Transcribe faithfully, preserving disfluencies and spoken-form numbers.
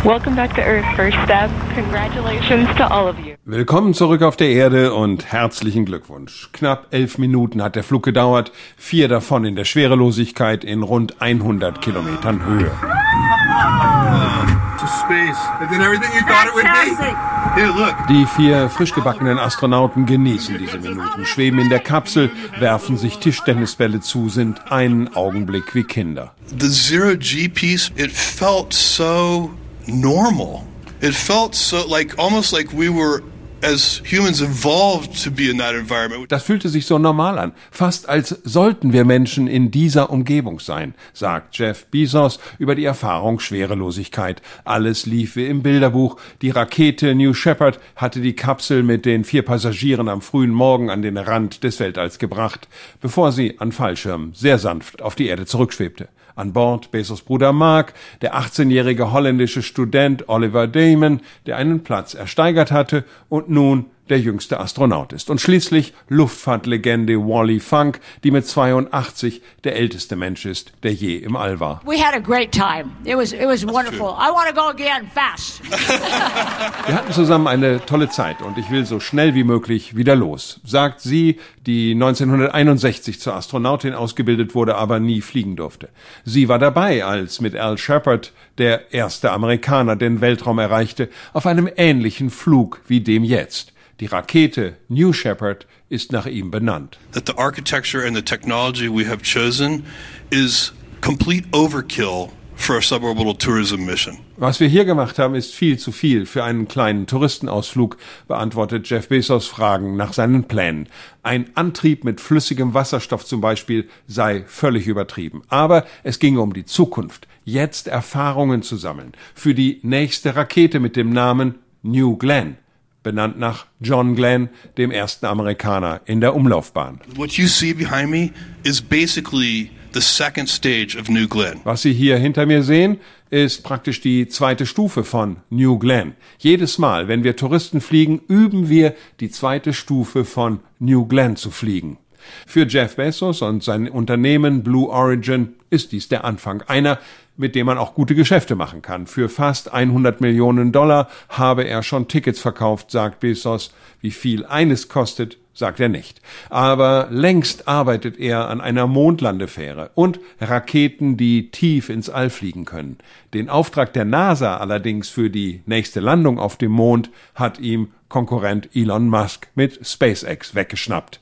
Welcome back to Earth, First Step. Congratulations to all of you. Willkommen zurück auf der Erde und herzlichen Glückwunsch. Knapp elf Minuten hat der Flug gedauert, vier davon in der Schwerelosigkeit in rund hundert Kilometern Höhe. Die vier frisch gebackenen Astronauten genießen diese Minuten, schweben in der Kapsel, werfen sich Tischtennisbälle zu, sind einen Augenblick wie Kinder. The Zero-G piece, it felt so normal. It felt so like almost like we were as humans evolved to be in that environment. Das fühlte sich so normal an, fast als sollten wir Menschen in dieser Umgebung sein, sagt Jeff Bezos über die Erfahrung Schwerelosigkeit. Alles lief wie im Bilderbuch. Die Rakete New Shepard hatte die Kapsel mit den vier Passagieren am frühen Morgen an den Rand des Weltalls gebracht, bevor sie an Fallschirmen sehr sanft auf die Erde zurückschwebte. An Bord Bezos Bruder Mark, der achtzehnjährige holländische Student Oliver Damon, der einen Platz ersteigert hatte und nun der jüngste Astronaut ist. Und schließlich Luftfahrtlegende Wally Funk, die mit zweiundachtzig der älteste Mensch ist, der je im All war. We had a great time. It was it was wonderful. I want to go again fast. Wir hatten zusammen eine tolle Zeit und ich will so schnell wie möglich wieder los, sagt sie, die neunzehnhunderteinundsechzig zur Astronautin ausgebildet wurde, aber nie fliegen durfte. Sie war dabei, als mit Al Shepard der erste Amerikaner den Weltraum erreichte, auf einem ähnlichen Flug wie dem jetzt. Die Rakete New Shepard ist nach ihm benannt. That the architecture and the technology we have chosen is complete overkill for a suborbital tourism mission. Was wir hier gemacht haben, ist viel zu viel für einen kleinen Touristenausflug, beantwortet Jeff Bezos Fragen nach seinen Plänen. Ein Antrieb mit flüssigem Wasserstoff zum Beispiel sei völlig übertrieben. Aber es ginge um die Zukunft, jetzt Erfahrungen zu sammeln für die nächste Rakete mit dem Namen New Glenn, benannt nach John Glenn, dem ersten Amerikaner in der Umlaufbahn. What you see behind me is basically the second stage of New Glenn. Was Sie hier hinter mir sehen, ist praktisch die zweite Stufe von New Glenn. Jedes Mal, wenn wir Touristen fliegen, üben wir die zweite Stufe von New Glenn zu fliegen. Für Jeff Bezos und sein Unternehmen Blue Origin ist dies der Anfang einer, mit dem man auch gute Geschäfte machen kann. Für fast hundert Millionen Dollar habe er schon Tickets verkauft, sagt Bezos. Wie viel eines kostet, sagt er nicht. Aber längst arbeitet er an einer Mondlandefähre und Raketen, die tief ins All fliegen können. Den Auftrag der NASA allerdings für die nächste Landung auf dem Mond hat ihm Konkurrent Elon Musk mit SpaceX weggeschnappt.